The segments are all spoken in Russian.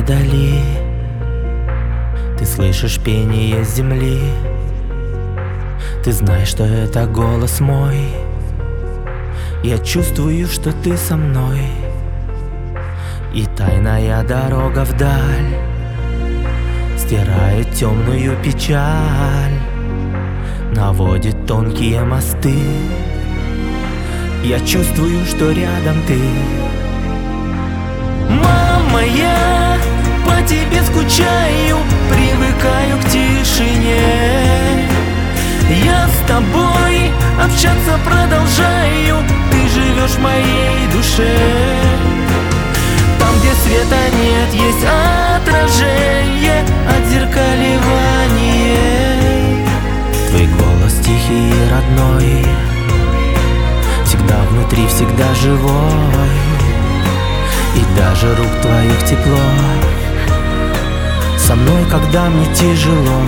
вдали, ты слышишь пение земли. Ты знаешь, что это голос мой. Я чувствую, что ты со мной. И тайная дорога вдаль стирает темную печаль, наводит тонкие мосты. Я чувствую, что рядом ты. Мама, я по тебе скучаю, привыкаю к тишине. Я с тобой общаться продолжаю, ты живешь в моей душе. Там, где света нет, есть отражение, отзеркаливание. Твой голос тихий и родной, всегда внутри, всегда живой. И даже рук твоих тепло со мной, когда мне тяжело.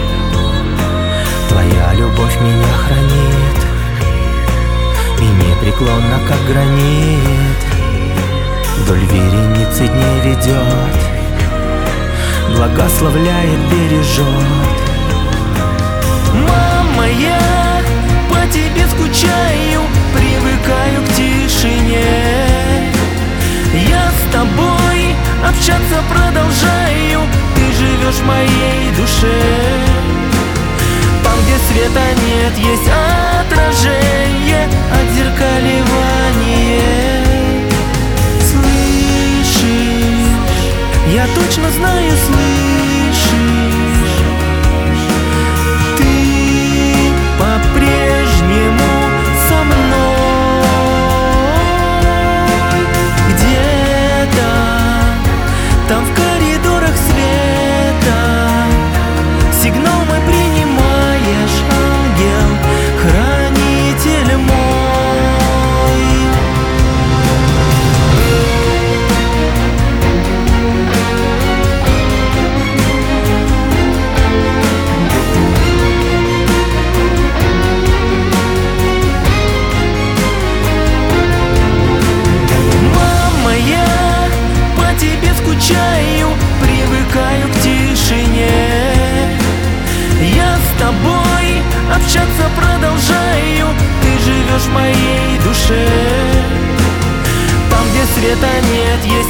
Твоя любовь меня хранит и непреклонно, как гранит, вдоль вереницы дней ведет, благословляет, бережет. Мама, я по тебе скучаю, привыкаю к тишине. Я с тобой общаться продолжаю, ты живешь в моей душе. Там, где света нет, есть отражение, отзеркаливание. Слышишь? Я точно знаю, слышишь? Ты по-прежнему со мной. Где-то там в коридорах света сигнал мой принимаешь, ангел, хранитель мой. Мама, я по тебе скучаю, привыкаю к тишине. Я с тобой общаться продолжаю, ты живешь в моей душе. Там, где света нет,